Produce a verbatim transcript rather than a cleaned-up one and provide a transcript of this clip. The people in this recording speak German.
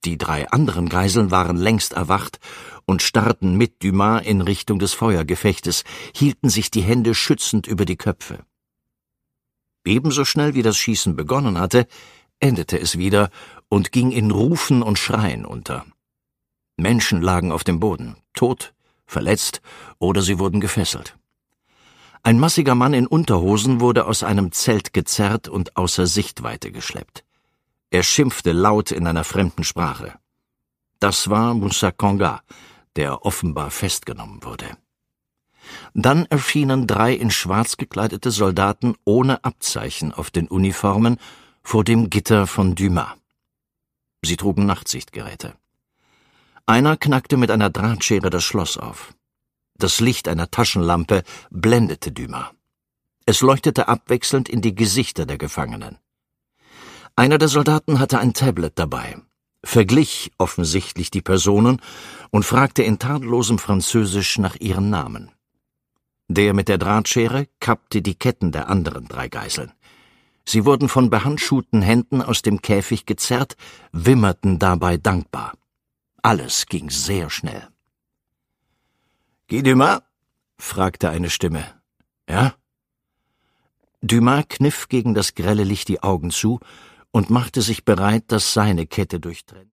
Die drei anderen Geiseln waren längst erwacht und starrten mit Dumas in Richtung des Feuergefechtes, hielten sich die Hände schützend über die Köpfe. Ebenso schnell wie das Schießen begonnen hatte, endete es wieder und ging in Rufen und Schreien unter. Menschen lagen auf dem Boden, tot, verletzt oder sie wurden gefesselt. Ein massiger Mann in Unterhosen wurde aus einem Zelt gezerrt und außer Sichtweite geschleppt. Er schimpfte laut in einer fremden Sprache. Das war Moussa Konga, der offenbar festgenommen wurde. Dann erschienen drei in schwarz gekleidete Soldaten ohne Abzeichen auf den Uniformen vor dem Gitter von Dumas. Sie trugen Nachtsichtgeräte. Einer knackte mit einer Drahtschere das Schloss auf. Das Licht einer Taschenlampe blendete Dumas. Es leuchtete abwechselnd in die Gesichter der Gefangenen. Einer der Soldaten hatte ein Tablet dabei, verglich offensichtlich die Personen und fragte in tadellosem Französisch nach ihren Namen. Der mit der Drahtschere kappte die Ketten der anderen drei Geiseln. Sie wurden von behandschuhten Händen aus dem Käfig gezerrt, wimmerten dabei dankbar. Alles ging sehr schnell. »Guy Dumas?« fragte eine Stimme. »Ja?« Dumas kniff gegen das grelle Licht die Augen zu und machte sich bereit, dass seine Kette durchtrennt.